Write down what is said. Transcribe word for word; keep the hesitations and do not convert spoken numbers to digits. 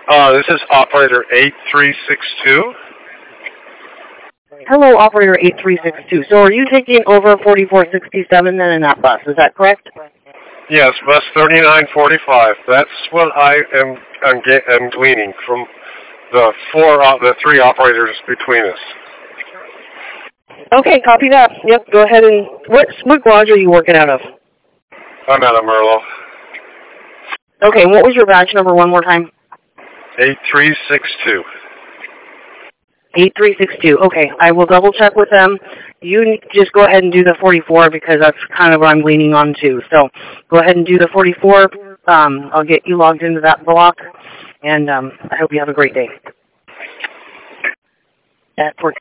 Uh, this is operator eight three six two. Hello, operator eight three six two. So are you taking over forty-four sixty-seven then in that bus? Is that correct? Yes, bus thirty-nine forty-five. That's what I am am, get, am gleaning from the four, uh, the three operators between us. Okay, copy that. Yep, go ahead and... What, what garage are you working out of? I'm out of Merlo. Okay, and what was your badge number one more time? eight three six two. eight three six two. Okay, I will double check with them. You just go ahead and do the forty-four because that's kind of what I'm leaning on too. So go ahead and do the forty-four. Um, I'll get you logged into that block, and um, I hope you have a great day. At